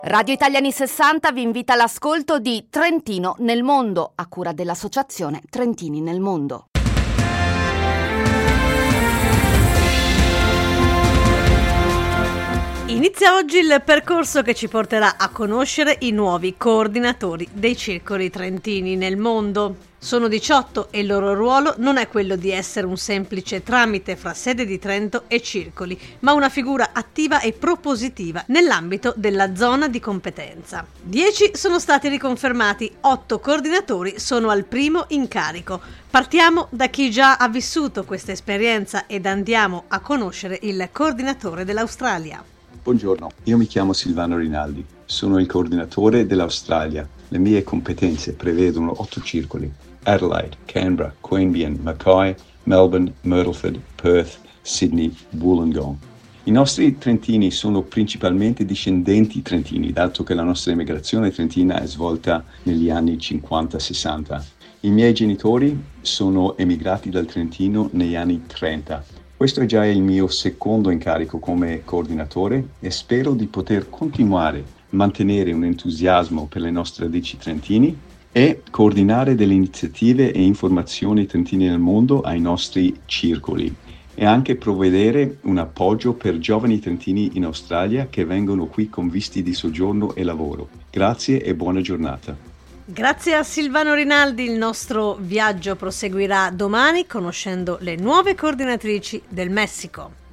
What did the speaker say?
Radio Italia Anni 60 vi invita all'ascolto di Trentino nel mondo, a cura dell'associazione Trentini nel mondo. Inizia oggi il percorso che ci porterà a conoscere i nuovi coordinatori dei circoli trentini nel mondo. Sono 18 e il loro ruolo non è quello di essere un semplice tramite fra sede di Trento e circoli, ma una figura attiva e propositiva nell'ambito della zona di competenza. 10 sono stati riconfermati, 8 coordinatori sono al primo incarico. Partiamo da chi già ha vissuto questa esperienza ed andiamo a conoscere il coordinatore dell'Australia. Buongiorno, io mi chiamo Silvano Rinaldi, sono il coordinatore dell'Australia. Le mie competenze prevedono 8 circoli: Adelaide, Canberra, Queanbeyan, Mackay, Melbourne, Myrtleford, Perth, Sydney, Wollongong. I nostri trentini sono principalmente discendenti trentini, dato che la nostra emigrazione trentina è svolta negli anni 50-60. I miei genitori sono emigrati dal Trentino negli anni 30. Questo è già il mio secondo incarico come coordinatore e spero di poter continuare a mantenere un entusiasmo per le nostre radici trentini e coordinare delle iniziative e informazioni trentine nel mondo ai nostri circoli e anche provvedere un appoggio per giovani trentini in Australia che vengono qui con visti di soggiorno e lavoro. Grazie e buona giornata. Grazie a Silvano Rinaldi, il nostro viaggio proseguirà domani conoscendo le nuove coordinatrici del Messico.